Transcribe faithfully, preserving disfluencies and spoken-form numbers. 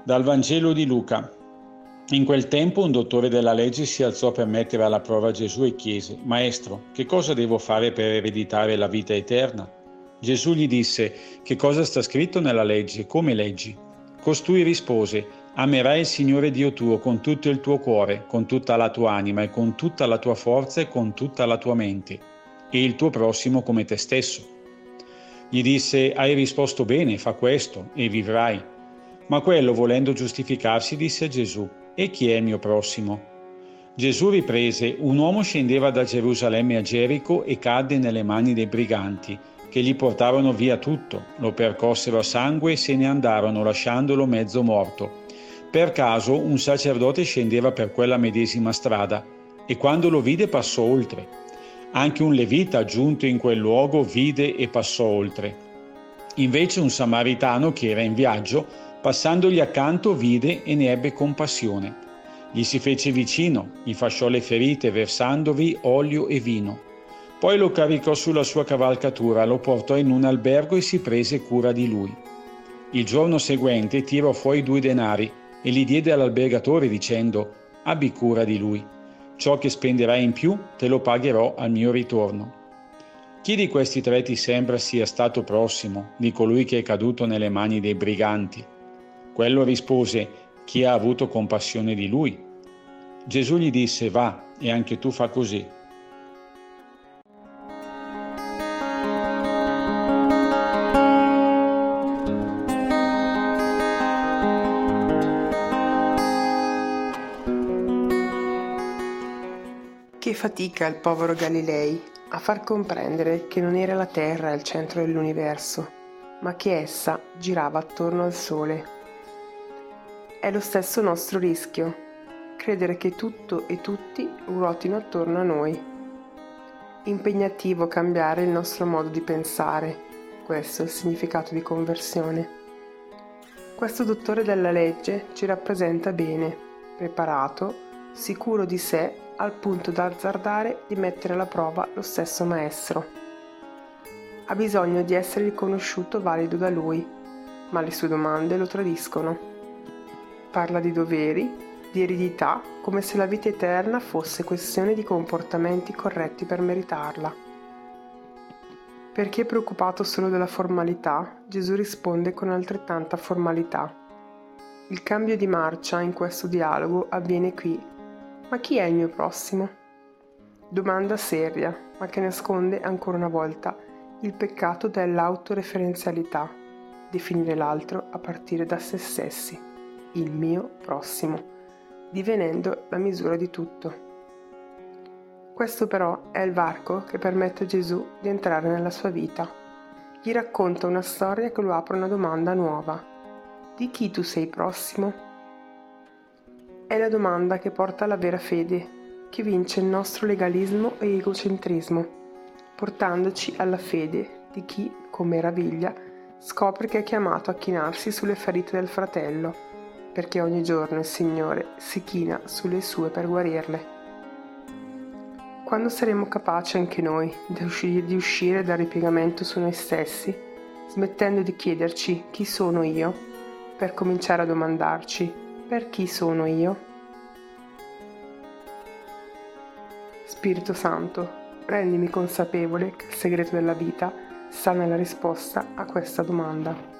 Dal Vangelo di Luca. In quel tempo un dottore della legge si alzò per mettere alla prova Gesù e chiese: Maestro, che cosa devo fare per ereditare la vita eterna? Gesù gli disse: Che cosa sta scritto nella legge? Come leggi? Costui rispose: Amerai il Signore Dio tuo con tutto il tuo cuore, con tutta la tua anima e con tutta la tua forza e con tutta la tua mente, e il tuo prossimo come te stesso. Gli disse: Hai risposto bene, fa questo e vivrai. Ma quello, volendo giustificarsi, disse a Gesù: E chi è il mio prossimo? Gesù riprese: Un uomo scendeva da Gerusalemme a Gerico e cadde nelle mani dei briganti, che gli portarono via tutto, lo percossero a sangue e se ne andarono lasciandolo mezzo morto. Per caso un sacerdote scendeva per quella medesima strada e quando lo vide passò oltre. Anche un levita giunto in quel luogo vide e passò oltre. Invece un samaritano che era in viaggio, passandogli accanto, vide e ne ebbe compassione. Gli si fece vicino, gli fasciò le ferite versandovi olio e vino. Poi lo caricò sulla sua cavalcatura, lo portò in un albergo e si prese cura di lui. Il giorno seguente tirò fuori due denari e li diede all'albergatore dicendo: Abbi cura di lui. Ciò che spenderai in più te lo pagherò al mio ritorno. Chi di questi tre ti sembra sia stato prossimo di colui che è caduto nelle mani dei briganti? Quello rispose: Chi ha avuto compassione di lui? Gesù gli disse: Va, e anche tu fa così. Che fatica il povero Galilei a far comprendere che non era la Terra il centro dell'universo, ma che essa girava attorno al Sole. È lo stesso nostro rischio, credere che tutto e tutti ruotino attorno a noi. Impegnativo cambiare il nostro modo di pensare, questo è il significato di conversione. Questo dottore della legge ci rappresenta bene, preparato, sicuro di sé, al punto da azzardare di mettere alla prova lo stesso maestro. Ha bisogno di essere riconosciuto valido da lui, ma le sue domande lo tradiscono. Parla di doveri, di eredità, come se la vita eterna fosse questione di comportamenti corretti per meritarla. Per chi è preoccupato solo della formalità, Gesù risponde con altrettanta formalità. Il cambio di marcia in questo dialogo avviene qui. Ma chi è il mio prossimo? Domanda seria, ma che nasconde ancora una volta il peccato dell'autoreferenzialità, definire l'altro a partire da se stessi, il mio prossimo, divenendo la misura di tutto. Questo però è il varco che permette a Gesù di entrare nella sua vita. Gli racconta una storia che lo apre a una domanda nuova. Di chi tu sei prossimo? È la domanda che porta alla vera fede, che vince il nostro legalismo e egocentrismo, portandoci alla fede di chi, con meraviglia, scopre che è chiamato a chinarsi sulle ferite del fratello, perché ogni giorno il Signore si china sulle sue per guarirle. Quando saremo capaci anche noi di uscire, di uscire dal ripiegamento su noi stessi, smettendo di chiederci chi sono io, per cominciare a domandarci per chi sono io? Spirito Santo, rendimi consapevole che il segreto della vita sta nella risposta a questa domanda.